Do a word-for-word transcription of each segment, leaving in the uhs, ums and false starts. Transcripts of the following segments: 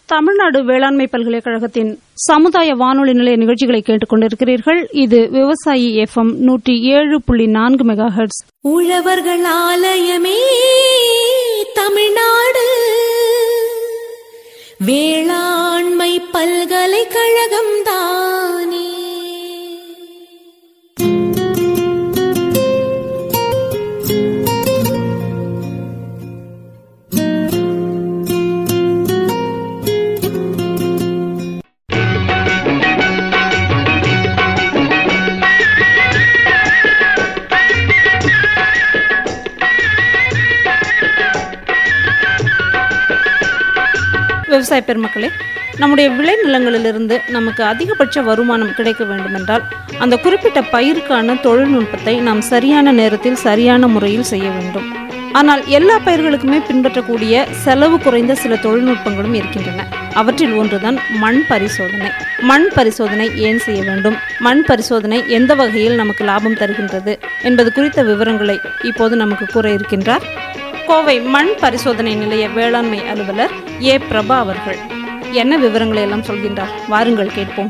தமிழ்நாடு வேளாண்மை பல்கலைக்கழகத்தின் சமுதாய வானொலி நிலைய நிகழ்ச்சிகளை கேட்டுக் கொண்டிருக்கிறீர்கள். இது விவசாயி எஃப் எம் நூற்றி ஏழு புள்ளி நான்கு மெகா ஹெர்ட்ஸ். உழவர்கள் ஆலயமே தமிழ்நாடு வேளாண்மை பல்கலைக்கழகம் தானே. விவசாய பெருமக்களே, நம்முடைய விளைநிலங்களிலிருந்து நமக்கு அதிகபட்ச வருமானம் கிடைக்க வேண்டுமென்றால் அந்த குறிப்பிட்ட பயிருக்கான தொழில்நுட்பத்தை நாம் சரியான நேரத்தில் சரியான முறையில் செய்ய வேண்டும். ஆனால் எல்லா பயிர்களுக்குமே பின்பற்றக்கூடிய செலவு குறைந்த சில தொழில்நுட்பங்களும் இருக்கின்றன. அவற்றில் ஒன்றுதான் மண் பரிசோதனை. மண் பரிசோதனை ஏன் செய்ய வேண்டும், மண் பரிசோதனை எந்த வகையில் நமக்கு லாபம் தருகின்றது என்பது குறித்த விவரங்களை இப்போது நமக்கு கூற இருக்கின்றார் கோவை மண் பரிசோதனை நிலைய வேளாண்மை அலுவலர் ஏ பிரபா அவர்கள். என்ன விவரங்களை எல்லாம் சொல்கின்றார், வாருங்கள் கேட்போம்.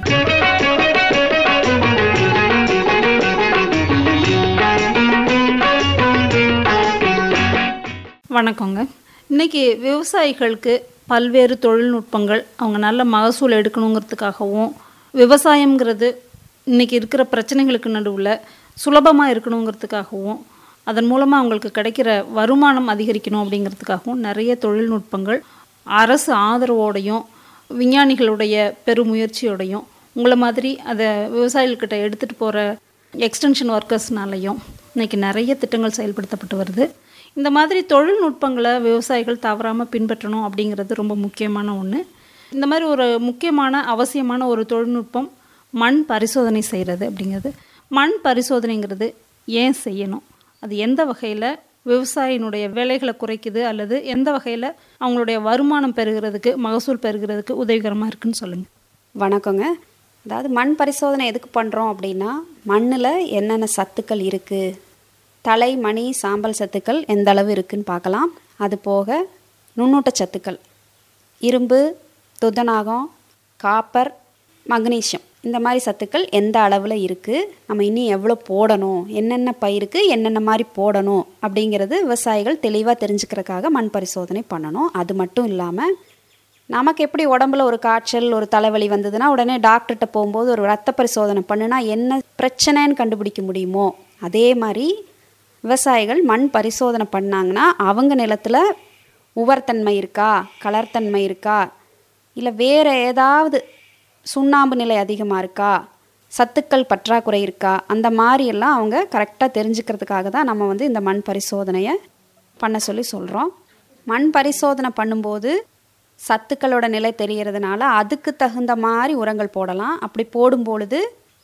வணக்கங்க. இன்னைக்கு விவசாயிகளுக்கு பல்வேறு தொழில்நுட்பங்கள், அவங்க நல்ல மகசூல் எடுக்கணுங்கிறதுக்காகவும், விவசாயங்கிறது இன்னைக்கு இருக்கிற பிரச்சனைகளுக்கு நடுவில் சுலபமாக இருக்கணுங்கிறதுக்காகவும், அதன் மூலமாக அவங்களுக்கு கிடைக்கிற வருமானம் அதிகரிக்கணும் அப்படிங்கிறதுக்காகவும் நிறைய தொழில்நுட்பங்கள் அரசு ஆதரவோடையும் விஞ்ஞானிகளுடைய பெருமுயற்சியோடையும் உங்களை மாதிரி அதை விவசாயிகள்கிட்ட எடுத்துகிட்டு போகிற எக்ஸ்டென்ஷன் ஒர்க்கர்ஸ்னாலையும் இன்றைக்கி நிறைய திட்டங்கள் செயல்படுத்தப்பட்டு வருது. இந்த மாதிரி தொழில்நுட்பங்களை விவசாயிகள் தவறாமல் பின்பற்றணும் அப்படிங்கிறது ரொம்ப முக்கியமான ஒன்று. இந்த மாதிரி ஒரு முக்கியமான அவசியமான ஒரு தொழில்நுட்பம் மண் பரிசோதனை செய்கிறது அப்படிங்கிறது. மண் பரிசோதனைங்கிறது ஏன் செய்யணும், அது எந்த வகையில் விவசாயினுடைய வேலைகளை குறைக்குது அல்லது எந்த வகையில் அவங்களுடைய வருமானம் பெறுகிறதுக்கு, மகசூல் பெறுகிறதுக்கு உதவிகரமாக இருக்குன்னு சொல்லுங்கள். வணக்கங்க. அதாவது மண் பரிசோதனை எதுக்கு பண்ணுறோம் அப்படின்னா, மண்ணில் என்னென்ன சத்துக்கள் இருக்குது, தலை, மணி, சாம்பல் சத்துக்கள் எந்த அளவு இருக்குதுன்னு பார்க்கலாம். அது போக நுண்ணூட்ட சத்துக்கள், இரும்பு, துத்தநாகம், காப்பர், மக்னீசியம், இந்த மாதிரி சத்துக்கள் எந்த அளவில் இருக்குது, நம்ம இன்னும் எவ்வளோ போடணும், என்னென்ன பயிருக்கு என்னென்ன மாதிரி போடணும் அப்படிங்கிறது விவசாயிகள் தெளிவாக தெரிஞ்சுக்கிறதுக்காக மண் பரிசோதனை பண்ணணும். அது மட்டும் இல்லாமல் நமக்கு எப்படி உடம்புல ஒரு காய்ச்சல், ஒரு தலைவலி வந்ததுன்னா உடனே டாக்டர்கிட்ட போகும்போது ஒரு ரத்த பரிசோதனை பண்ணுனா என்ன பிரச்சனைன்னு கண்டுபிடிக்க முடியுமோ, அதே மாதிரி விவசாயிகள் மண் பரிசோதனை பண்ணாங்கன்னா அவங்க நிலத்தில் உவர்த்தன்மை இருக்கா, கலர்த்தன்மை இருக்கா, இல்லை வேறு ஏதாவது சுண்ணாம்பு நிலை அதிகமாக இருக்கா, சத்துக்கள் பற்றாக்குறை இருக்கா, அந்த மாதிரியெல்லாம் அவங்க கரெக்டாக தெரிஞ்சுக்கிறதுக்காக தான் நம்ம வந்து இந்த மண் பரிசோதனையை பண்ண சொல்லி சொல்கிறோம். மண் பரிசோதனை பண்ணும்போது சத்துக்களோட நிலை தெரிகிறதுனால அதுக்கு தகுந்த மாதிரி உரங்கள் போடலாம். அப்படி போடும்பொழுது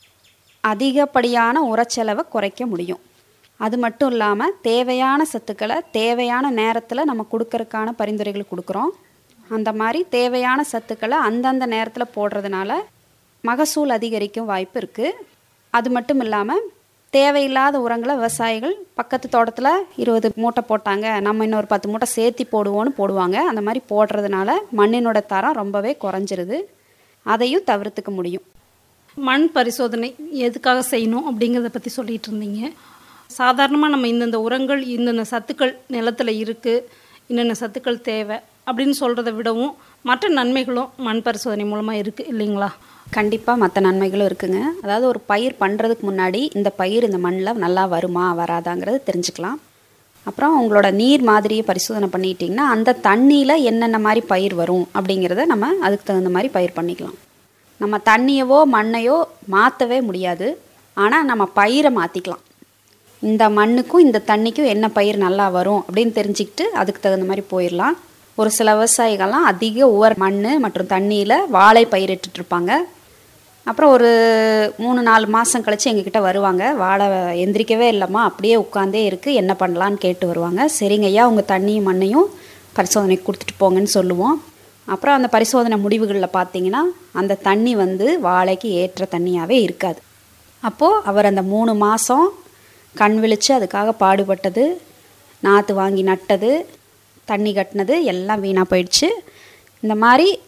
அதிகப்படியான உரச்செலவை குறைக்க முடியும். அது மட்டும் இல்லாமல் தேவையான சத்துக்களை தேவையான நேரத்தில் நம்ம கொடுக்கறதுக்கான பரிந்துரைகள் கொடுக்குறோம். அந்த மாதிரி தேவையான சத்துக்களை அந்தந்த நேரத்தில் போடுறதுனால மகசூல் அதிகரிக்கும் வாய்ப்பு இருக்குது. அது மட்டும் இல்லாமல் தேவையில்லாத உரங்களை விவசாயிகள் பக்கத்து தோட்டத்தில் இருபது மூட்டை போட்டாங்க, நம்ம இன்னொரு பத்து மூட்டை சேர்த்தி போடுவோன்னு போடுவாங்க. அந்த மாதிரி போடுறதுனால மண்ணினோட தரம் ரொம்பவே குறைஞ்சிருது. அதையும் தவிர்த்துக்க முடியும். மண் பரிசோதனை எதுக்காக செய்யணும் அப்படிங்கிறத பற்றி சொல்லிகிட்டு இருந்தீங்க. சாதாரணமாக நம்ம இந்தந்த உரங்கள் இந்தந்த சத்துக்கள் நிலத்தில் இருக்குது, இன்னென்ன சத்துக்கள் தேவை அப்படின்னு சொல்கிறத விடவும் மற்ற நன்மைகளும் மண் பரிசோதனை மூலமாக இருக்குது இல்லைங்களா? கண்டிப்பாக மற்ற நன்மைகளும் இருக்குங்க. அதாவது ஒரு பயிர் பண்ணுறதுக்கு முன்னாடி இந்த பயிர் இந்த மண்ணில் நல்லா வருமா வராதாங்கிறது தெரிஞ்சுக்கலாம். அப்புறம் உங்களோட நீர் மாதிரியை பரிசோதனை பண்ணிட்டிங்கன்னா அந்த தண்ணியில் என்னென்ன மாதிரி பயிர் வரும் அப்படிங்கிறத நம்ம அதுக்கு தகுந்த மாதிரி பயிர் பண்ணிக்கலாம். நம்ம தண்ணியவோ மண்ணையோ மாற்றவே முடியாது, ஆனால் நம்ம பயிரை மாற்றிக்கலாம். இந்த மண்ணுக்கும் இந்த தண்ணிக்கும் என்ன பயிர் நல்லா வரும் அப்படின்னு தெரிஞ்சுக்கிட்டு அதுக்கு தகுந்த மாதிரி போயிடலாம். ஒரு சில விவசாயிகள்லாம் அதிக உவர் மண் மற்றும் தண்ணியில் வாழை பயிரிட்டுருப்பாங்க. அப்புறம் ஒரு மூணு நாலு மாதம் கழித்து எங்ககிட்ட வருவாங்க, வாழை எந்திரிக்கவே இல்லைம்மா அப்படியே உட்காந்தே இருக்குது, என்ன பண்ணலான்னு கேட்டு வருவாங்க. சரிங்க ஐயா, உங்கள் தண்ணியும் மண்ணையும் பரிசோதனைக்கு கொடுத்துட்டு போங்கன்னு சொல்லுவோம். அப்புறம் அந்த பரிசோதனை முடிவுகளில் பார்த்தீங்கன்னா அந்த தண்ணி வந்து வாழைக்கு ஏற்ற தண்ணியாகவே இருக்காது. அப்போது அவர் அந்த மூணு மாதம் கண் விழித்து அதுக்காக பாடுபட்டது, நாற்று வாங்கி நட்டது, தண்ணி கட்டினது எல்லாம் வீணாக போயிடுச்சு. இந்த மாதிரி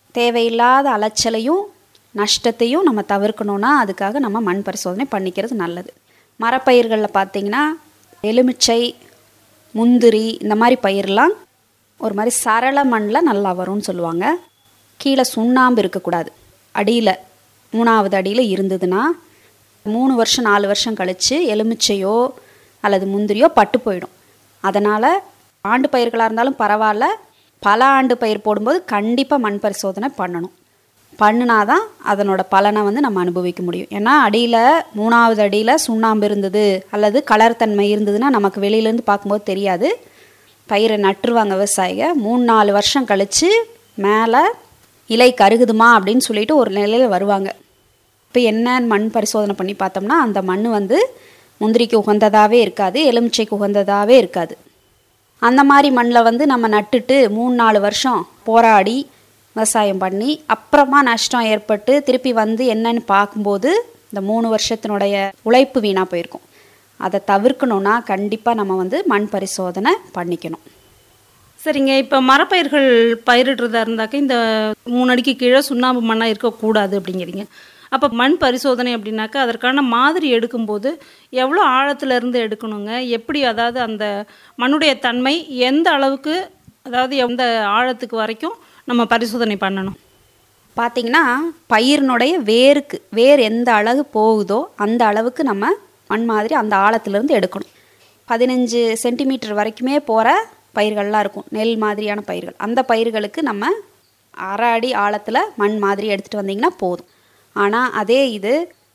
தேவையில்லாத அலைச்சலையும் நஷ்டத்தையும் நம்ம தவிர்க்கணுன்னா அதுக்காக நம்ம மண் பரிசோதனை பண்ணிக்கிறது நல்லது. மரப்பயிர்களில் பார்த்திங்கன்னா எலுமிச்சை, முந்திரி இந்த மாதிரி பயிரெலாம் ஒரு மாதிரி சரள மண்ணில் நல்லா வரும்னு சொல்லுவாங்க. கீழே சுண்ணாம்பு இருக்கக்கூடாது. அடியில் மூணாவது அடியில் இருந்ததுன்னா மூணு வருஷம் நாலு வருஷம் கழித்து எலுமிச்சையோ அல்லது முந்திரியோ பட்டு போயிடும். அதனால் ஆண்டு பயிர்களாக இருந்தாலும் பரவாயில்ல, பல ஆண்டு பயிர் போடும்போது கண்டிப்பாக மண் பரிசோதனை பண்ணணும். பண்ணினா தான் அதனோட பலனை வந்து நம்ம அனுபவிக்க முடியும். ஏன்னா அடியில் மூணாவது அடியில் சுண்ணாம்பு இருந்தது அல்லது கலர் தன்மை இருந்ததுன்னா நமக்கு வெளியிலேருந்து பார்க்கும்போது தெரியாது. பயிரை நட்டுருவாங்க விவசாயிக. மூணு நாலு வருஷம் கழித்து மேலே இலை கருகுதுமா அப்படின்னு சொல்லிட்டு ஒரு நிலையில் வருவாங்க. இப்போ என்ன மண் பரிசோதனை பண்ணி பார்த்தோம்னா அந்த மண் வந்து முந்திரிக்கு உகந்ததாகவே இருக்காது, எலுமிச்சைக்கு உகந்ததாகவே இருக்காது. அந்த மாதிரி மண்ணில் வந்து நம்ம நட்டுட்டு மூணு நாலு வருஷம் போராடி விவசாயம் பண்ணி அப்புறமா நஷ்டம் ஏற்பட்டு திருப்பி வந்து என்னன்னு பார்க்கும்போது இந்த மூணு வருஷத்தினுடைய உழைப்பு வீணாக போயிருக்கும். அதை தவிர்க்கணுன்னா கண்டிப்பாக நம்ம வந்து மண் பரிசோதனை பண்ணிக்கணும். சரிங்க, இப்போ மரப்பயிர்கள் பயிரிடுறதா இருந்தாக்க இந்த மூணு அடிக்கு கீழே சுண்ணாம்பு மண்ணாக இருக்கக்கூடாது அப்படிங்கிறீங்க. அப்போ மண் பரிசோதனை அப்படின்னாக்கா அதற்கான மாதிரி எடுக்கும்போது எவ்வளோ ஆழத்துலேருந்து எடுக்கணுங்க? எப்படி, அதாவது அந்த மண்ணுடைய தன்மை எந்த அளவுக்கு, அதாவது எந்த ஆழத்துக்கு வரைக்கும் நம்ம பரிசோதனை பண்ணணும்? பார்த்திங்கன்னா பயிரினுடைய வேருக்கு வேர் எந்த அளவு போகுதோ அந்த அளவுக்கு நம்ம மண் மாதிரி அந்த ஆழத்துலேருந்து எடுக்கணும். பதினஞ்சு சென்டிமீட்டர் வரைக்குமே போகிற பயிர்கள்லாம் இருக்கும், நெல் மாதிரியான பயிர்கள். அந்த பயிர்களுக்கு நம்ம அரை அடி ஆழத்தில் மண் மாதிரி எடுத்துகிட்டு வந்திங்கன்னா போதும். ஆனால் அதே இது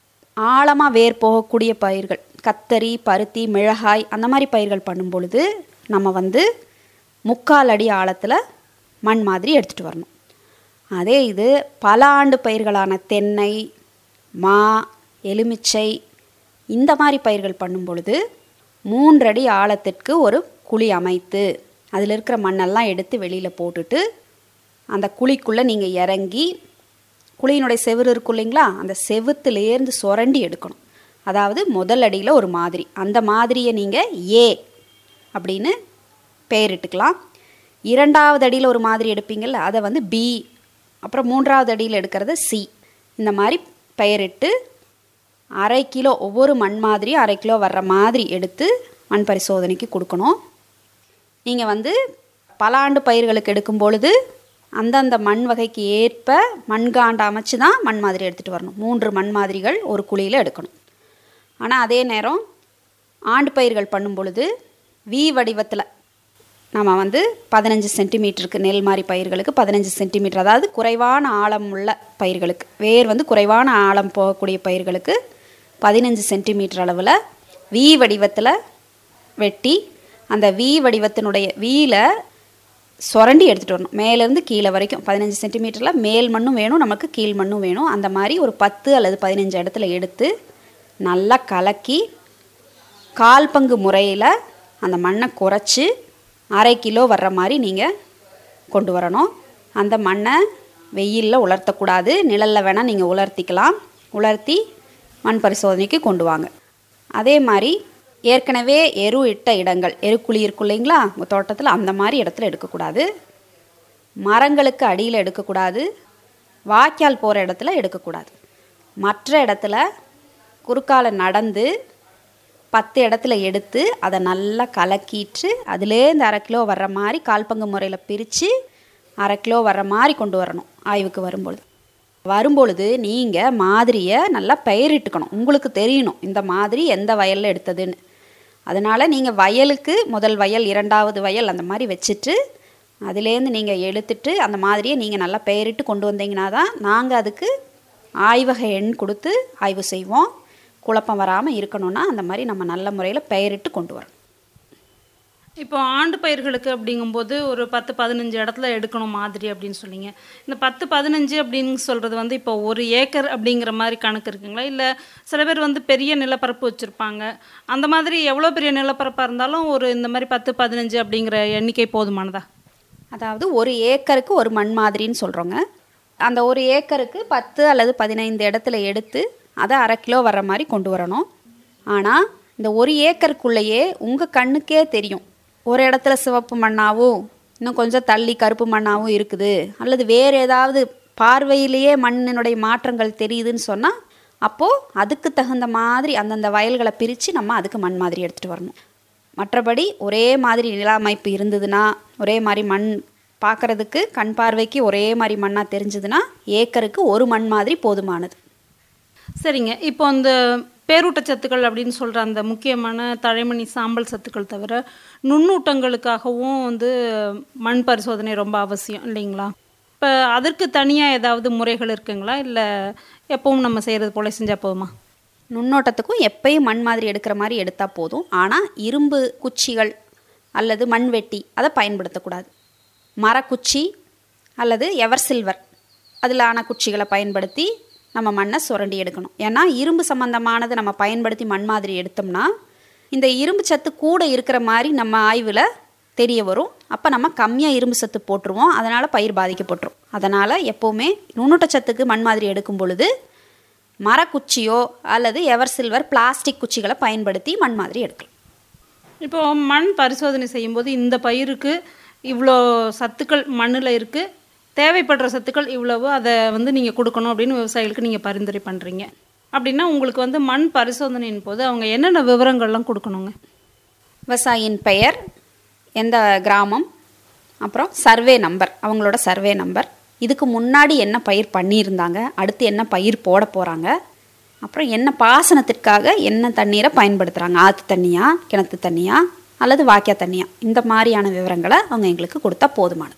ஆழமாக வேர் போகக்கூடிய பயிர்கள், கத்தரி, பருத்தி, மிளகாய் அந்த மாதிரி பயிர்கள் பண்ணும் பொழுது நம்ம வந்து முக்கால் அடி ஆழத்தில் மண் மாதிரி எடுத்துகிட்டு வரணும். அதே இது பல ஆண்டு பயிர்களான தென்னை, மா, எலுமிச்சை இந்த மாதிரி பயிர்கள் பண்ணும் பொழுது மூன்றடி ஆழத்திற்கு ஒரு குழி அமைத்து அதில் இருக்கிற மண்ணெல்லாம் எடுத்து வெளியில் போட்டுட்டு அந்த குழிக்குள்ளே நீங்கள் இறங்கி, குழியினுடைய செவுறு இருக்கும் இல்லைங்களா, அந்த செவுத்துலேருந்து சுரண்டி எடுக்கணும். அதாவது முதல் அடியில் ஒரு மாதிரி, அந்த மாதிரியை நீங்கள் ஏ அப்படின்னு பெயரிட்டுக்கலாம். இரண்டாவது அடியில் ஒரு மாதிரி எடுப்பீங்கள்ல, அதை வந்து பி, அப்புறம் மூன்றாவது அடியில் எடுக்கிறது சி. இந்த மாதிரி பெயரிட்டு அரை கிலோ ஒவ்வொரு மண் மாதிரியும் அரை கிலோ வர்ற மாதிரி எடுத்து மண் பரிசோதனைக்கு கொடுக்கணும். நீங்கள் வந்து பல ஆண்டு பயிர்களுக்கு எடுக்கும் பொழுது அந்தந்த மண் வகைக்கு ஏற்ப மண்காண்டை அமைச்சு தான் மண் மாதிரி எடுத்துகிட்டு வரணும். மூன்று மண் மாதிரிகள் ஒரு குழியில் எடுக்கணும். ஆனால் அதே நேரம் ஆண்டு பயிர்கள் பண்ணும் பொழுது வி வடிவத்தில் நம்ம வந்து பதினஞ்சு சென்டிமீட்டருக்கு நெல் மாதிரி பயிர்களுக்கு பதினஞ்சு சென்டிமீட்டர், அதாவது குறைவான ஆழம் உள்ள பயிர்களுக்கு, வேர் வந்து குறைவான ஆழம் போகக்கூடிய பயிர்களுக்கு பதினஞ்சு சென்டிமீட்டர் அளவில் வி வடிவத்தில் வெட்டி அந்த வி வடிவத்தினுடைய வீல சுரண்டி எடுத்துகிட்டு வரணும். மேலேருந்து கீழே வரைக்கும் பதினஞ்சு சென்டிமீட்டரில் மேல் மண்ணும் வேணும், நமக்கு கீழ் மண்ணும் வேணும். அந்த மாதிரி ஒரு பத்து அல்லது பதினஞ்சு இடத்துல எடுத்து நல்லா கலக்கி கால் பங்கு முறையில் அந்த மண்ணை குறைச்சி அரை கிலோ வர்ற மாதிரி நீங்கள் கொண்டு வரணும். அந்த மண்ணை வெயிலில் உலர்த்தக்கூடாது, நிழலில் வேணால் நீங்கள் உலர்த்திக்கலாம். உலர்த்தி மண் பரிசோதனைக்கு கொண்டு வாங்க. அதே மாதிரி ஏற்கனவே எரு இட்ட இடங்கள், எருக்குழி இருக்கும் இல்லைங்களா உங்கள் தோட்டத்தில், அந்த மாதிரி இடத்துல எடுக்கக்கூடாது. மரங்களுக்கு அடியில் எடுக்கக்கூடாது. வாய்க்கால் போகிற இடத்துல எடுக்கக்கூடாது. மற்ற இடத்துல குறுக்கால நடந்து பத்து இடத்துல எடுத்து அதை நல்லா கலக்கிட்டு அதுலேருந்து அரை கிலோ வர்ற மாதிரி கால் பங்கு முறையில் பிரித்து அரை கிலோ வர்ற மாதிரி கொண்டு வரணும். ஆய்வுக்கு வரும்பொழுது வரும்பொழுது நீங்கள் மாதிரியை நல்லா பெயரிட்டுக்கணும். உங்களுக்கு தெரியணும் இந்த மாதிரி எந்த வயலில் எடுத்ததுன்னு. அதனால் நீங்கள் வயலுக்கு முதல் வயல், இரண்டாவது வயல் அந்த மாதிரி வச்சுட்டு அதுலேருந்து நீங்கள் எடுத்துட்டு அந்த மாதிரியை நீங்கள் நல்லா பெயரிட்டு கொண்டு வந்தீங்கன்னா தான் நாங்கள் அதுக்கு ஆய்வக எண் கொடுத்து ஆய்வு செய்வோம். குழப்பம் வராமல் இருக்கணும்னா அந்த மாதிரி நம்ம நல்ல முறையில் பெயரிட்டு கொண்டு வரணும். இப்போ ஆண்டு பயிர்களுக்கு அப்படிங்கும்போது ஒரு பத்து பதினஞ்சு இடத்துல எடுக்கணும் மாதிரி அப்படின்னு சொன்னீங்க. இந்த பத்து பதினஞ்சு அப்படின்னு சொல்கிறது வந்து இப்போ ஒரு ஏக்கர் அப்படிங்கிற மாதிரி கணக்கு இருக்குங்களா? இல்லை சில பேர் வந்து பெரிய நிலப்பரப்பு வச்சுருப்பாங்க, அந்த மாதிரி எவ்வளோ பெரிய நிலப்பரப்பாக இருந்தாலும் ஒரு இந்த மாதிரி பத்து பதினஞ்சு அப்படிங்கிற எண்ணிக்கை போதுமானதா? அதாவது ஒரு ஏக்கருக்கு ஒரு மண் மாதிரின்னு சொல்கிறோங்க. அந்த ஒரு ஏக்கருக்கு பத்து அல்லது பதினைந்து இடத்துல எடுத்து அதை அரை கிலோ வர்ற மாதிரி கொண்டு வரணும். ஆனால் இந்த ஒரு ஏக்கருக்குள்ளேயே உங்கள் கண்ணுக்கே தெரியும் ஒரு இடத்துல சிவப்பு மண்ணாகவும் இன்னும் கொஞ்சம் தள்ளி கருப்பு மண்ணாகவும் இருக்குது, அல்லது வேறு ஏதாவது பார்வையிலேயே மண்ணினுடைய மாற்றங்கள் தெரியுதுன்னு சொன்னால் அப்போது அதுக்கு தகுந்த மாதிரி அந்தந்த வயல்களை பிரித்து நம்ம அதுக்கு மண் மாதிரி எடுத்துகிட்டு வரணும். மற்றபடி ஒரே மாதிரி நில அமைப்பு இருந்ததுன்னா, ஒரே மாதிரி மண் பார்க்குறதுக்கு கண் பார்வைக்கு ஒரே மாதிரி மண்ணாக தெரிஞ்சதுன்னா ஏக்கருக்கு ஒரு மண் மாதிரி போதுமானது. சரிங்க. இப்போ அந்த பேரூட்டச்சத்துக்கள் அப்படின்னு சொல்கிற அந்த முக்கியமான தழைமணி சாம்பல் சத்துக்கள் தவிர நுண்ணூட்டங்களுக்காகவும் வந்து மண் பரிசோதனை ரொம்ப அவசியம் இல்லைங்களா? இப்போ அதற்கு தனியாக ஏதாவது முறைகள் இருக்குங்களா, இல்லை எப்பவும் நம்ம செய்கிறது போல செஞ்சால் போதுமா? நுண்ணோட்டத்துக்கும் எப்பயும் மண் மாதிரி எடுக்கிற மாதிரி எடுத்தால் போதும். ஆனால் இரும்பு குச்சிகள் அல்லது மண்வெட்டி அதை பயன்படுத்தக்கூடாது. மரக்குச்சி அல்லது எவர் சில்வர் அதில் ஆன குச்சிகளை பயன்படுத்தி நம்ம மண்ணை சுரண்டி எடுக்கணும். ஏன்னா இரும்பு சம்மந்தமானது நம்ம பயன்படுத்தி மண் மாதிரி எடுத்தோம்னா இந்த இரும்பு சத்து கூட இருக்கிற மாதிரி நம்ம ஆய்வில் தெரிய வரும். அப்போ நம்ம கம்மியாக இரும்பு சத்து போட்டுருவோம், அதனால் பயிர் பாதிக்கப்பட்டுரும். அதனால் எப்போவுமே நுண்ணூட்டச்சத்துக்கு மண் மாதிரி எடுக்கும் பொழுது மரக்குச்சியோ அல்லது எவர் சில்வர் பிளாஸ்டிக் குச்சிகளை பயன்படுத்தி மண் மாதிரி எடுக்கலாம். இப்போது மண் பரிசோதனை செய்யும்போது இந்த பயிருக்கு இவ்வளோ சத்துக்கள் மண்ணில் இருக்குது, தேவைப்படுற சத்துக்கள் இவ்வளவு, அதை வந்து நீங்கள் கொடுக்கணும் அப்படின்னு விவசாயிகளுக்கு நீங்கள் பரிந்துரை பண்ணுறீங்க அப்படின்னா உங்களுக்கு வந்து மண் பரிசோதனையின் போது அவங்க என்னென்ன விவரங்கள்லாம் கொடுக்கணுங்க? விவசாயியின் பெயர், எந்த கிராமம், அப்புறம் சர்வே நம்பர், அவங்களோட சர்வே நம்பர், இதுக்கு முன்னாடி என்ன பயிர் பண்ணியிருந்தாங்க, அடுத்து என்ன பயிர் போட போகிறாங்க, அப்புறம் என்ன பாசனத்திற்காக என்ன தண்ணீரை பயன்படுத்துகிறாங்க, ஆற்று தண்ணியா கிணத்து தண்ணியா அல்லது வாக்கியா தண்ணியா, இந்த மாதிரியான விவரங்களை அவங்க எங்களுக்கு கொடுத்தா போதுமானது.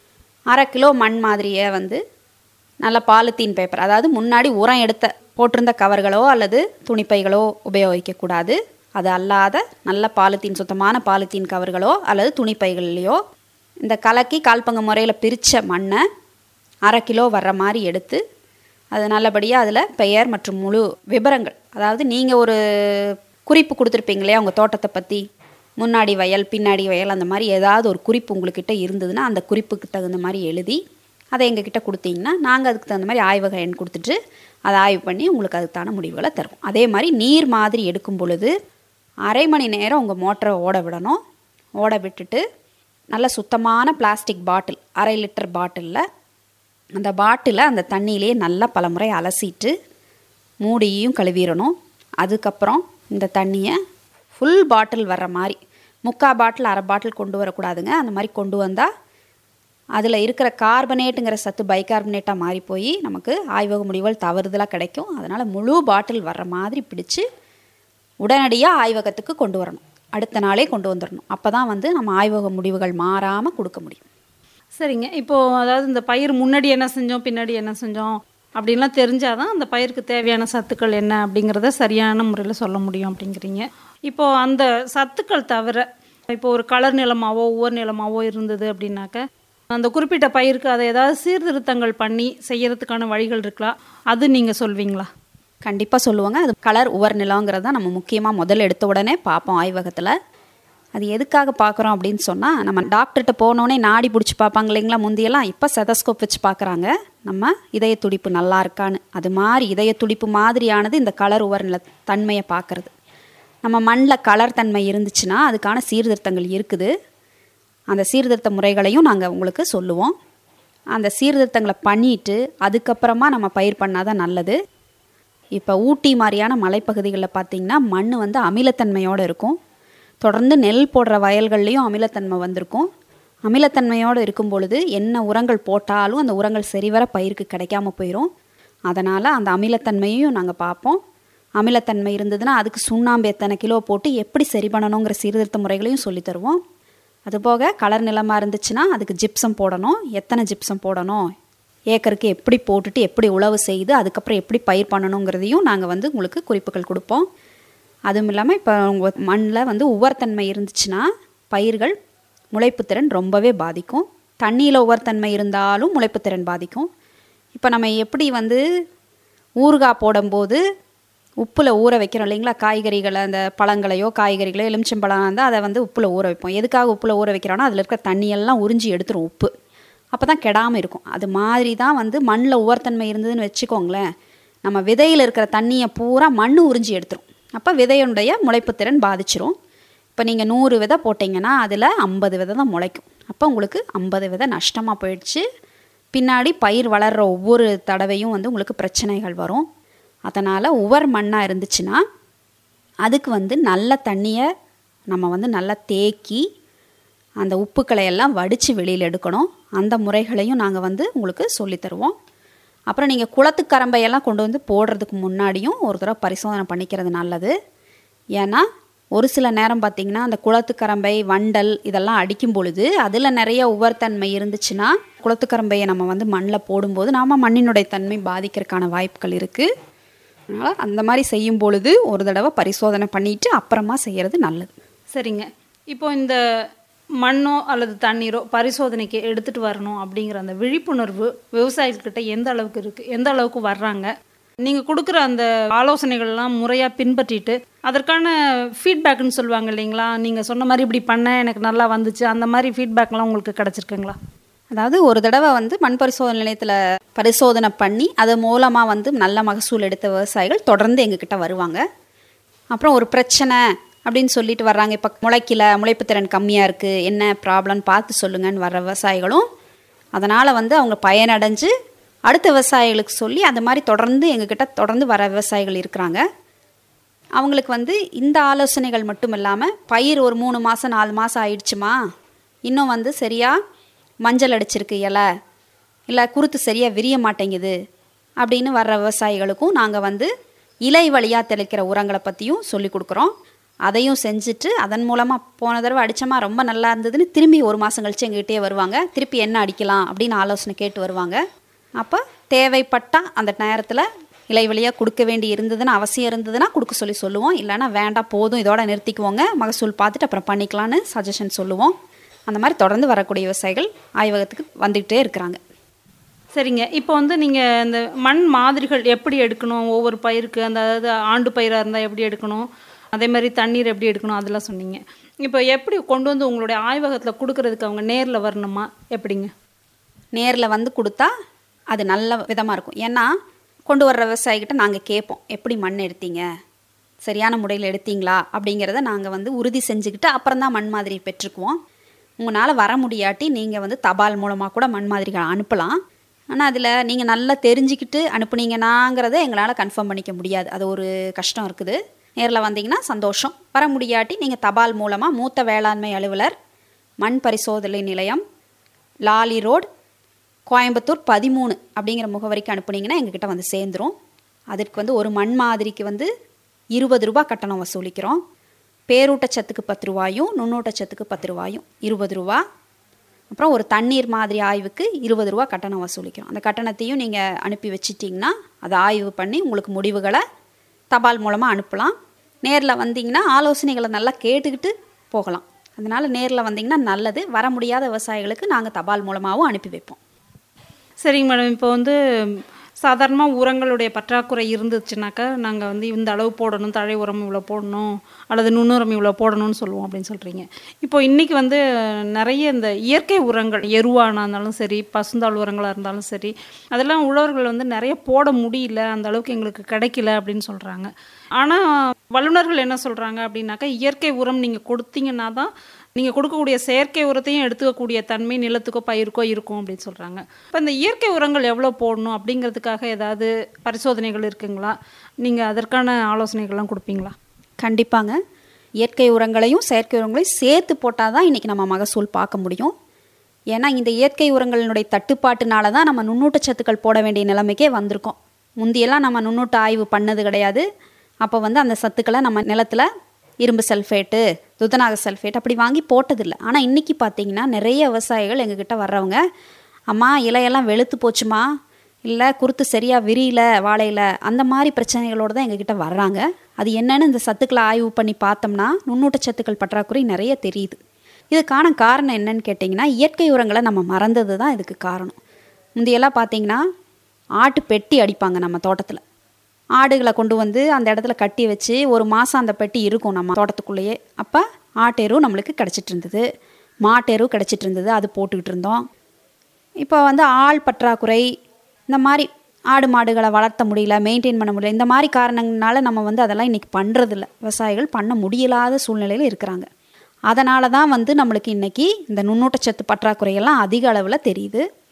அரை கிலோ மண் மாதிரியை வந்து நல்ல பாலித்தீன் பேப்பர், அதாவது முன்னாடி உரம் எடுத்த போட்டிருந்த கவர்களோ அல்லது துணிப்பைகளோ உபயோகிக்கக்கூடாது. அது அல்லாத நல்ல பாலித்தீன், சுத்தமான பாலித்தீன் கவர்களோ அல்லது துணிப்பைகள்லையோ இந்த கலக்கி கால்பங்கு முறையில் பிரித்த மண்ணை அரை கிலோ வர்ற மாதிரி எடுத்து அது நல்லபடியாக அதில் பெயர் மற்றும் முழு விபரங்கள், அதாவது நீங்கள் ஒரு குறிப்பு கொடுத்துருப்பீங்களே உங்கள் தோட்டத்தை பற்றி, முன்னாடி வயல் பின்னாடி வயல் அந்த மாதிரி ஏதாவது ஒரு குறிப்பு உங்கள்கிட்ட இருந்ததுன்னா அந்த குறிப்புக்கு தகுந்த மாதிரி எழுதி அதை எங்ககிட்ட கொடுத்தீங்கன்னா நாங்கள் அதுக்கு தகுந்த மாதிரி ஆய்வக எண் கொடுத்துட்டு அதை ஆய்வு பண்ணி உங்களுக்கு அதுக்கான முடிவுகளை தருவோம். அதே மாதிரி நீர் மாதிரி எடுக்கும் பொழுது அரை மணி நேரம் உங்கள் மோட்டரை ஓட விடணும். ஓட விட்டுட்டு நல்ல சுத்தமான பிளாஸ்டிக் பாட்டில், அரை லிட்டர் பாட்டிலில் அந்த பாட்டிலை அந்த தண்ணியிலே நல்லா பலமுறை அலசிட்டு மூடியையும் கழுவிடணும். அதுக்கப்புறம் இந்த தண்ணியை ஃபுல் பாட்டில் வர்ற மாதிரி, முக்கால் பாட்டில் அரை பாட்டில் கொண்டு வரக்கூடாதுங்க. அந்த மாதிரி கொண்டு வந்தால் அதில் இருக்கிற கார்பனேட்டுங்கிற சத்து பைகார்பனேட்டாக மாறி போய் நமக்கு ஆய்வக முடிவுகள் தவறுதலாக கிடைக்கும். அதனால் முழு பாட்டில் வர்ற மாதிரி பிடிச்சி உடனடியாக ஆய்வகத்துக்கு கொண்டு வரணும். அடுத்த நாளே கொண்டு வந்துடணும். அப்போ தான் வந்து நம்ம ஆய்வக முடிவுகள் மாறாமல் கொடுக்க முடியும். சரிங்க. இப்போது அதாவது இந்த பயிர் முன்னாடி என்ன செஞ்சோம் பின்னாடி என்ன செஞ்சோம் அப்படின்லாம் தெரிஞ்சால் தான் அந்த பயிருக்கு தேவையான சத்துக்கள் என்ன அப்படிங்கிறத சரியான முறையில் சொல்ல முடியும் அப்படிங்கிறீங்க. இப்போது அந்த சத்துக்கள் தவிர இப்போ ஒரு கலர் நிலமாவோ ஒவ்வொரு நிலமாவோ இருந்தது அப்படின்னாக்க அந்த குறிப்பிட்ட பயிருக்கு அதை ஏதாவது சீர்திருத்தங்கள் பண்ணி செய்யறதுக்கான வழிகள் இருக்கலாம், அது நீங்கள் சொல்வீங்களா? கண்டிப்பாக சொல்லுவாங்க. அது கலர் உவர் நிலங்கிறது தான் நம்ம முக்கியமாக முதல்ல எடுத்த உடனே பார்ப்போம் ஆய்வகத்தில். அது எதுக்காக பார்க்குறோம் அப்படின்னு சொன்னால், நம்ம டாக்டர்கிட்ட போனோடனே நாடி பிடிச்சி பார்ப்பாங்க இல்லைங்களா முந்தியெல்லாம், இப்போ செதஸ்கோப் வச்சு பார்க்குறாங்க நம்ம இதய துடிப்பு நல்லா இருக்கான்னு. அது மாதிரி இதய துடிப்பு மாதிரியானது இந்த கலர் உவர் நில தன்மையை பார்க்குறது. நம்ம மண்ணில் கலர் தன்மை இருந்துச்சுன்னா அதுக்கான சீர்திருத்தங்கள் இருக்குது. அந்த சீர்திருத்த முறைகளையும் நாங்கள் உங்களுக்கு சொல்லுவோம். அந்த சீர்திருத்தங்களை பண்ணிவிட்டு அதுக்கப்புறமா நம்ம பயிர் பண்ணால் தான் நல்லது. இப்போ ஊட்டி மாதிரியான மலைப்பகுதிகளில் பார்த்திங்கன்னா மண் வந்து அமிலத்தன்மையோடு இருக்கும். தொடர்ந்து நெல் போடுற வயல்கள்லேயும் அமிலத்தன்மை வந்திருக்கும். அமிலத்தன்மையோடு இருக்கும் பொழுது என்ன உரங்கள் போட்டாலும் அந்த உரங்கள் சரிவர பயிருக்கு கிடைக்காம போயிடும். அதனால் அந்த அமிலத்தன்மையும் நாங்கள் பார்ப்போம். அமிலத்தன்மை இருந்ததுன்னா அதுக்கு சுண்ணாம்பு எத்தனை கிலோ போட்டு எப்படி சரி பண்ணணுங்கிற சீர்திருத்த முறைகளையும் சொல்லித்தருவோம். அதுபோக கலர் நிலமாக இருந்துச்சுன்னா அதுக்கு ஜிப்சம் போடணும், எத்தனை ஜிப்சம் போடணும், ஏக்கருக்கு எப்படி போட்டுட்டு எப்படி உழவு செய்து அதுக்கப்புறம் எப்படி பயிர் பண்ணணுங்கிறதையும் நாங்கள் வந்து உங்களுக்கு குறிப்புகள் கொடுப்போம். அதுவும் இல்லாமல் இப்போ உங்கள் மண்ணில் வந்து உவர்த்தன்மை இருந்துச்சுன்னா பயிர்கள் முளைப்புத்திறன் ரொம்பவே பாதிக்கும். தண்ணியில் உவர்த்தன்மை இருந்தாலும் முளைப்புத்திறன் பாதிக்கும். இப்போ நம்ம எப்படி வந்து ஊறுகாய் போடும்போது உப்பில் ஊற வைக்கிறோம் இல்லைங்களா, காய்கறிகளை அந்த பழங்களையோ காய்கறிகளையோ எலுமிச்சம்பழம் இருந்தால் அதை வந்து உப்பில் ஊற வைப்போம். எதுக்காக உப்பில் ஊற வைக்கிறோன்னா அதில் இருக்கிற தண்ணியெல்லாம் உறிஞ்சி எடுத்துரும் உப்பு, அப்போ தான் கெடாமல் இருக்கும். அது மாதிரி தான் வந்து மண்ணில் உவர்த்தன்மை இருந்ததுன்னு வச்சுக்கோங்களேன், நம்ம விதையில் இருக்கிற தண்ணியை பூரா மண் உறிஞ்சி எடுத்துரும். அப்போ விதையுடைய முளைப்புத்திறன் பாதிச்சிரும். இப்போ நீங்கள் நூறு விதை போட்டிங்கன்னா அதில் ஐம்பது விதை தான் முளைக்கும். அப்போ உங்களுக்கு ஐம்பது விதை நஷ்டமாக போயிடுச்சு. பின்னாடி பயிர் வளர்கிற ஒவ்வொரு தடவையும் வந்து உங்களுக்கு பிரச்சனைகள் வரும். அதனால் உவர் மண்ணாக இருந்துச்சுன்னா அதுக்கு வந்து நல்ல தண்ணியை நம்ம வந்து நல்லா தேக்கி அந்த உப்புக்களை எல்லாம் வடித்து வெளியில் எடுக்கணும். அந்த முறைகளையும் நாங்கள் வந்து உங்களுக்கு சொல்லித்தருவோம். அப்புறம் நீங்கள் குளத்துக்கரம்பையெல்லாம் கொண்டு வந்து போடுறதுக்கு முன்னாடியும் ஒரு தடவை பரிசோதனை பண்ணிக்கிறது நல்லது. ஏன்னா ஒரு சில நேரம் பார்த்திங்கன்னா அந்த குளத்துக்கரம்பை வண்டல் இதெல்லாம் அடிக்கும் பொழுது அதில் நிறைய உவர்த்தன்மை இருந்துச்சுன்னா குளத்துக்கரம்பையை நம்ம வந்து மண்ணில் போடும்போது நாம் மண்ணினுடைய தன்மை பாதிக்கிறதுக்கான வாய்ப்புகள் இருக்குது. அதனால் அந்த மாதிரி செய்யும் பொழுது ஒரு தடவை பரிசோதனை பண்ணிவிட்டு அப்புறமா செய்கிறது நல்லது. சரிங்க. இப்போ இந்த மண்ணோ அல்லது தண்ணீரோ பரிசோதனைக்கு எடுத்துகிட்டு வரணும் அப்படிங்கிற அந்த விழிப்புணர்வு விவசாயிகள்கிட்ட எந்த அளவுக்கு இருக்குது, எந்த அளவுக்கு வர்றாங்க? நீங்கள் கொடுக்குற அந்த ஆலோசனைகள்லாம் முறையாக பின்பற்றிட்டு அதற்கான ஃபீட்பேக்குன்னு சொல்லுவாங்க இல்லைங்களா, நீங்கள் சொன்ன மாதிரி இப்படி பண்ண எனக்கு நல்லா வந்துச்சு, அந்த மாதிரி ஃபீட்பேக்லாம் உங்களுக்கு கிடச்சிருக்குங்களா? அதாவது ஒரு தடவை வந்து மண் பரிசோதனை நிலையத்தில் பரிசோதனை பண்ணி அது மூலமாக வந்து நல்ல மகசூல் எடுத்த விவசாயிகள் தொடர்ந்து எங்ககிட்ட வருவாங்க. அப்புறம் ஒரு பிரச்சனை அப்படின்னு சொல்லிட்டு வர்றாங்க, இப்போ முளைக்கல, முளைப்பு திறன் கம்மியாக இருக்குது, என்ன ப்ராப்ளம்னு பார்த்து சொல்லுங்கன்னு வர்ற விவசாயிகளும் அதனால் வந்து அவங்க பயனடைஞ்சு அடுத்த விவசாயிகளுக்கு சொல்லி அந்த மாதிரி தொடர்ந்து எங்ககிட்ட தொடர்ந்து வர விவசாயிகள் இருக்கிறாங்க. அவங்களுக்கு வந்து இந்த ஆலோசனைகள் மட்டும் இல்லாமல் பயிர் ஒரு மூணு மாதம் நாலு மாதம் ஆயிடுச்சுமா, இன்னும் வந்து சரியாக மஞ்சள் அடிச்சிருக்கு இலை, இல்லை குருத்து சரியாக விரிய மாட்டேங்குது அப்படின்னு வர்ற விவசாயிகளுக்கும் நாங்கள் வந்து இலை வழியாக தெளிக்கிற உரங்களை பற்றியும் சொல்லி கொடுக்குறோம். அதையும் செஞ்சுட்டு அதன் மூலமாக போன தடவை அடித்தமா ரொம்ப நல்லா இருந்ததுன்னு திரும்பி ஒரு மாதம் கழித்து எங்ககிட்டே வருவாங்க. திருப்பி என்ன அடிக்கலாம் அப்படின்னு ஆலோசனை கேட்டு வருவாங்க. அப்போ தேவைப்பட்டால் அந்த நேரத்தில் இலை வழியாக கொடுக்க வேண்டி இருந்ததுன்னா அவசியம் இருந்ததுன்னா கொடுக்க சொல்லி சொல்லுவோம். இல்லைனா வேண்டாம் போதும் இதோட நிறுத்திக்குவோங்க, மகசூல் பார்த்துட்டு அப்புறம் பண்ணிக்கலான்னு சஜஷன் சொல்லுவோம். அந்த மாதிரி தொடர்ந்து வரக்கூடிய விவசாயிகள் ஆய்வகத்துக்கு வந்துக்கிட்டே இருக்கிறாங்க. சரிங்க. இப்போ வந்து நீங்கள் இந்த மண் மாதிரிகள் எப்படி எடுக்கணும், ஒவ்வொரு பயிருக்கு அந்த அதாவது ஆண்டு பயிராக இருந்தால் எப்படி எடுக்கணும், அதே மாதிரி தண்ணீர் எப்படி எடுக்கணும் அதெல்லாம் சொன்னீங்க. இப்போ எப்படி கொண்டு வந்து உங்களுடைய ஆய்வகத்தில் கொடுக்கறதுக்கு அவங்க நேரில் வரணுமா எப்படிங்க? நேரில் வந்து கொடுத்தா அது நல்ல விதமாக இருக்கும். ஏன்னா கொண்டு வர்ற விவசாயிகிட்ட நாங்கள் கேட்போம், எப்படி மண் எடுத்தீங்க, சரியான முறையில் எடுத்தீங்களா அப்படிங்கிறத நாங்கள் வந்து உறுதி செஞ்சுக்கிட்டு அப்புறம் தான் மண் மாதிரி பெற்றுக்குவோம். உங்களால் வர முடியாட்டி நீங்கள் வந்து தபால் மூலமாக கூட மண் மாதிரிகள் அனுப்பலாம். ஆனால் அதில் நீங்கள் நல்லா தெரிஞ்சுக்கிட்டு அனுப்புனீங்கன்னாங்கிறத எங்களால் கன்ஃபார்ம் பண்ணிக்க முடியாது, அது ஒரு கஷ்டம் இருக்குது. நேரில் வந்தீங்கன்னா சந்தோஷம். வர முடியாட்டி நீங்கள் தபால் மூலமாக மூத்த வேளாண்மை அலுவலர், மண் பரிசோதனை நிலையம், லாலி ரோடு, கோயம்புத்தூர் பதிமூணு அப்படிங்கிற முகவரிக்கு அனுப்புனீங்கன்னா எங்ககிட்ட வந்து சேர்ந்துரும். அதற்கு வந்து ஒரு மண் மாதிரிக்கு வந்து இருபது ரூபா கட்டணம் வசூலிக்கிறோம். பேரூட்டச்சத்துக்கு பத்து ரூபாயும் நுண்ணூட்டச்சத்துக்கு பத்து ரூபாயும் இருபது ரூபா. அப்புறம் ஒரு தண்ணீர் மாதிரி ஆய்வுக்கு இருபது ரூபா கட்டணம் வசூலிக்கிறோம். அந்த கட்டணத்தையும் நீங்கள் அனுப்பி வச்சிட்டிங்கன்னா அதை ஆய்வு பண்ணி உங்களுக்கு முடிவுகளை தபால் மூலமாக அனுப்பலாம். நேரில் வந்தீங்கன்னா ஆலோசனைகளை நல்லா கேட்டுக்கிட்டு போகலாம். அதனால் நேரில் வந்தீங்கன்னா நல்லது. வர முடியாத விவசாயிகளுக்கு நாங்கள் தபால் மூலமாகவும் அனுப்பி வைப்போம். சரிங்க மேடம். இப்போ வந்து சாதாரணமாக உரங்களுடைய பற்றாக்குறை இருந்துச்சுனாக்கா நாங்கள் வந்து இந்த அளவு போடணும், தழை உரம் இவ்வளோ போடணும் அல்லது நுண்ணுரம் இவ்வளோ போடணும்னு சொல்லுவோம் அப்படின்னு சொல்கிறீங்க. இப்போ இன்றைக்கி வந்து நிறைய இந்த இயற்கை உரங்கள் எருவானா இருந்தாலும் சரி, பசுந்தாள் உரங்களாக இருந்தாலும் சரி, அதெல்லாம் உழவர்கள் வந்து நிறைய போட முடியல, அந்த அளவுக்கு எங்களுக்கு கிடைக்கல அப்படின்னு சொல்கிறாங்க. ஆனால் வல்லுநர்கள் என்ன சொல்கிறாங்க அப்படின்னாக்கா இயற்கை உரம் நீங்கள் கொடுத்தீங்கன்னா தான் நீங்கள் கொடுக்கக்கூடிய செயற்கை உரத்தையும் எடுத்துக்கக்கூடிய தன்மை நிலத்துக்கோ பயிருக்கோ இருக்கும் அப்படின்னு சொல்கிறாங்க. இப்போ இந்த இயற்கை உரங்கள் எவ்வளோ போடணும் அப்படிங்கிறதுக்காக ஏதாவது பரிசோதனைகள் இருக்குங்களா? நீங்கள் அதற்கான ஆலோசனைகள்லாம் கொடுப்பீங்களா? கண்டிப்பாங்க. இயற்கை உரங்களையும் செயற்கை உரங்களையும் சேர்த்து போட்டால் தான் இன்றைக்கி நம்ம மகசூல் பார்க்க முடியும். ஏன்னா இந்த இயற்கை உரங்களினுடைய தட்டுப்பாட்டுனால தான் நம்ம நுண்ணூட்டச்சத்துக்கள் போட வேண்டிய நிலைமைக்கே வந்திருக்கோம். முந்தியெல்லாம் நம்ம நுண்ணூட்ட ஆய்வு பண்ணது கிடையாது. அப்போ வந்து அந்த சத்துக்களை நம்ம நிலத்தில் இரும்பு சல்ஃபேட்டு, துத்தநாக சல்ஃபேட் அப்படி வாங்கி போட்டதில்லை. ஆனால் இன்றைக்கி பார்த்திங்கன்னா நிறைய விவசாயிகள் எங்ககிட்ட வர்றவங்க, அம்மா இலையெல்லாம் வெளுத்து போச்சுமா, இல்லை குருத்து சரியாக விரியல வாழையில், அந்த மாதிரி பிரச்சனைகளோடு தான் எங்ககிட்ட வர்றாங்க. அது என்னென்னு இந்த சத்துக்களை ஆய்வு பண்ணி பார்த்தோம்னா நுண்ணூட்டச்சத்துக்கள் பற்றாக்குறை நிறைய தெரியுது. இதுக்கான காரணம் என்னன்னு கேட்டிங்கன்னா இயற்கை உரங்களை நம்ம மறந்தது தான் இதுக்கு காரணம். முந்தையெல்லாம் பார்த்திங்கன்னா ஆட்டு பெட்டி அடிப்பாங்க நம்ம தோட்டத்தில். ஆடுகளை கொண்டு வந்து அந்த இடத்துல கட்டி வச்சு ஒரு மாதம் அந்த பெட்டி இருக்கும் நம்ம தோட்டத்துக்குள்ளேயே. அப்போ ஆட்டெரு நம்மளுக்கு கிடச்சிட்டு இருந்தது, மாட்டெரு கிடச்சிட்டு இருந்தது, அது போட்டுக்கிட்டு இருந்தோம். இப்போ வந்து ஆள் பற்றாக்குறை, இந்த மாதிரி ஆடு மாடுகளை வளர்த்த முடியல, மெயின்டைன் பண்ண முடியல, இந்த மாதிரி காரணங்களால நம்ம வந்து அதெல்லாம் இன்றைக்கி பண்ணுறதில்ல. விவசாயிகள் பண்ண முடியலாத சூழ்நிலையில் இருக்கிறாங்க. அதனால தான் வந்து நம்மளுக்கு இன்றைக்கி இந்த நுண்ணூட்டச்சத்து பற்றாக்குறையெல்லாம் அதிக அளவில் தெரியுது.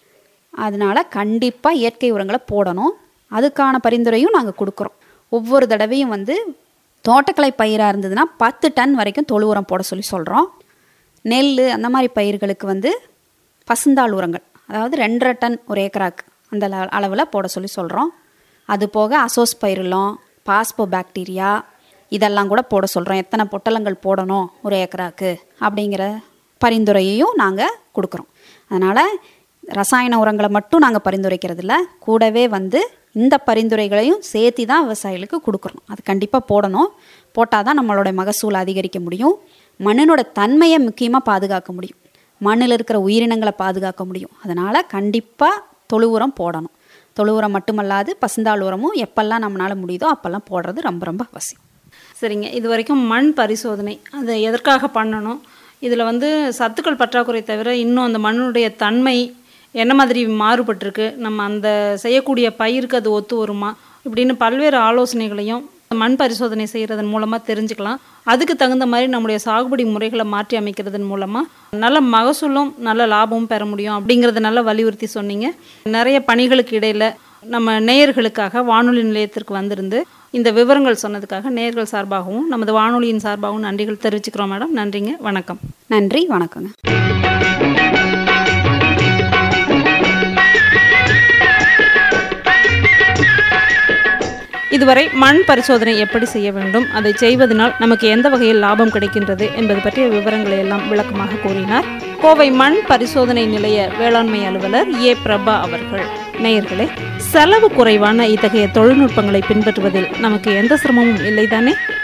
அதனால் கண்டிப்பாக இயற்கை உரங்களை போடணும். அதுக்கான பரிந்துரையும் நாங்கள் கொடுக்குறோம். ஒவ்வொரு தடவையும் வந்து தோட்டக்கலை பயிராக இருந்ததுன்னா பத்து டன் வரைக்கும் தொழு உரம் போட சொல்லி சொல்கிறோம். நெல் அந்த மாதிரி பயிர்களுக்கு வந்து பசுந்தாள் உரங்கள், அதாவது ரெண்டரை டன் ஒரு ஏக்கராக்கு அந்த அளவில் போட சொல்லி சொல்கிறோம். அது போக அசோஸ் பயிரிலம், பாஸ்போ பாக்டீரியா இதெல்லாம் கூட போட சொல்கிறோம். எத்தனை பொட்டலங்கள் போடணும் ஒரு ஏக்கராக்கு அப்படிங்கிற பரிந்துரையையும் நாங்கள் கொடுக்குறோம். அதனால் ரசாயன உரங்களை மட்டும் நாங்கள் பரிந்துரைக்கிறதில்ல, கூடவே வந்து இந்த பரிந்துரைகளையும் சேர்த்து தான் விவசாயிகளுக்கு கொடுக்குறோம். அது கண்டிப்பாக போடணும். போட்டால் தான் நம்மளோட மகசூல் அதிகரிக்க முடியும். மண்ணினோட தன்மையை முக்கியமாக பாதுகாக்க முடியும். மண்ணில் இருக்கிற உயிரினங்களை பாதுகாக்க முடியும். அதனால் கண்டிப்பாக தொழு உரம் போடணும். தொழு உரம் மட்டுமல்லாது பசுந்தாள் உரமும் எப்பெல்லாம் நம்மளால் முடியுதோ அப்போல்லாம் போடுறது ரொம்ப ரொம்ப அவசியம். சரிங்க, இது வரைக்கும் மண் பரிசோதனை அதை எதற்காக பண்ணணும், இதில் வந்து சத்துக்கள் பற்றாக்குறை தவிர இன்னும் அந்த மண்ணுடைய தன்மை என்ன மாதிரி மாறுபட்டிருக்கு, நம்ம அந்த செய்யக்கூடிய பயிருக்கு அது ஒத்து வருமா இப்படின்னு பல்வேறு ஆலோசனைகளையும் மண் பரிசோதனை செய்கிறதன் மூலமாக தெரிஞ்சுக்கலாம். அதுக்கு தகுந்த மாதிரி நம்முடைய சாகுபடி முறைகளை மாற்றி அமைக்கிறதன் மூலமாக நல்ல மகசூலும் நல்ல லாபமும் பெற முடியும் அப்படிங்கிறத நல்லா வலியுறுத்தி சொன்னீங்க. நிறைய பணிகளுக்கு இடையில் நம்ம நேயர்களுக்காக வானொலி நிலையத்திற்கு வந்திருந்து இந்த விவரங்கள் சொன்னதுக்காக நேயர்கள் சார்பாகவும் நமது வானொலியின் சார்பாகவும் நன்றிகள் தெரிவிச்சுக்கிறோம் மேடம். நன்றிங்க, வணக்கம். நன்றி, வணக்கங்க. இதுவரை மண் பரிசோதனை எப்படி செய்ய வேண்டும், அதை செய்வதனால் நமக்கு எந்த வகையில் லாபம் கிடைக்கின்றது என்பது பற்றிய விவரங்களை எல்லாம் விளக்கமாக கூறினார் கோவை மண் பரிசோதனை நிலைய வேளாண்மை அலுவலர் ஏ பிரபா அவர்கள். நேயர்களே, செலவு குறைவான இத்தகைய தொழில்நுட்பங்களை பின்பற்றுவதில் நமக்கு எந்த சிரமமும் இல்லைதானே?